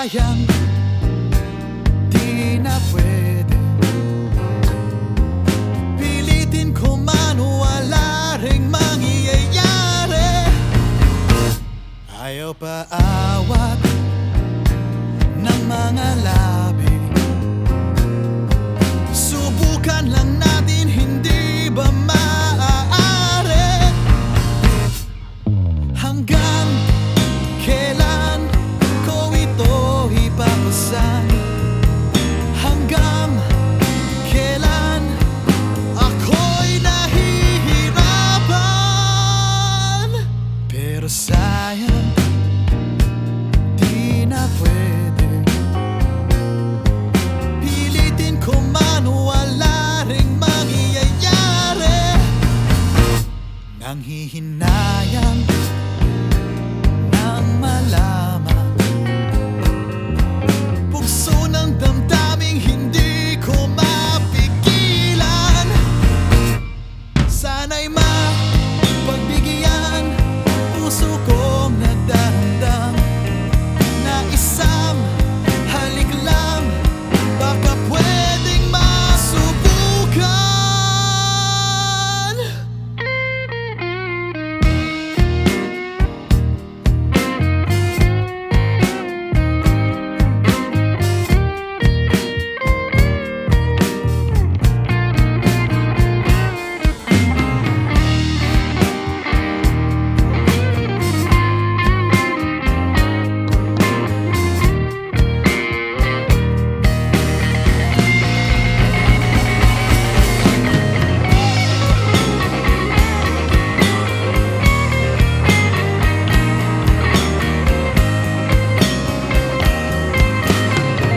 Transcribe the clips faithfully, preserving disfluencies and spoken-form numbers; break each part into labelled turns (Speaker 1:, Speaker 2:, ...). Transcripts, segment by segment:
Speaker 1: sayang di na pwede pilitin ko man, wala ring mangyayari. Ayaw pa awat ng mga labi, subukan lang natin, hindi ba maaari? Hanggang kailan ko ito ipapasan? Hanggang kailan ako'y nahihirapan? Pero sayang di na pwede pilitin ko man, wala ring mangyayari. Nanghihinayang nang malaman, bugso ng damdaming hindi ko mapigilan. Sana'y mapagbigyan puso kong nagdarandam na isang halik lang, baka pwedeng masubukan.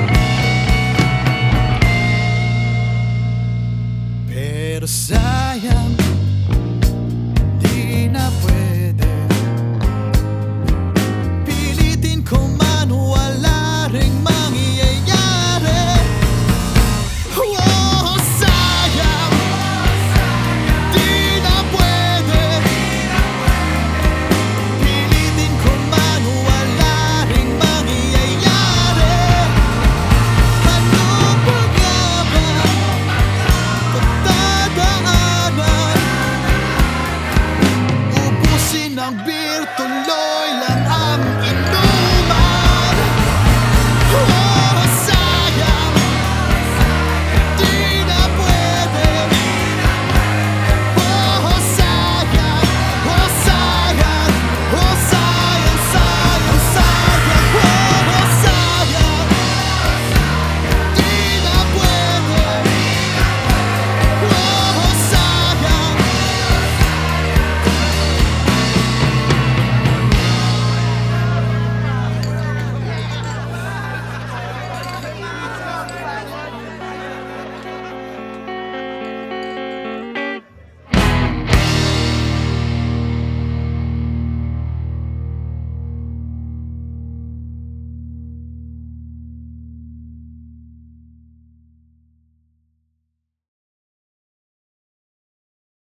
Speaker 1: Pero sayang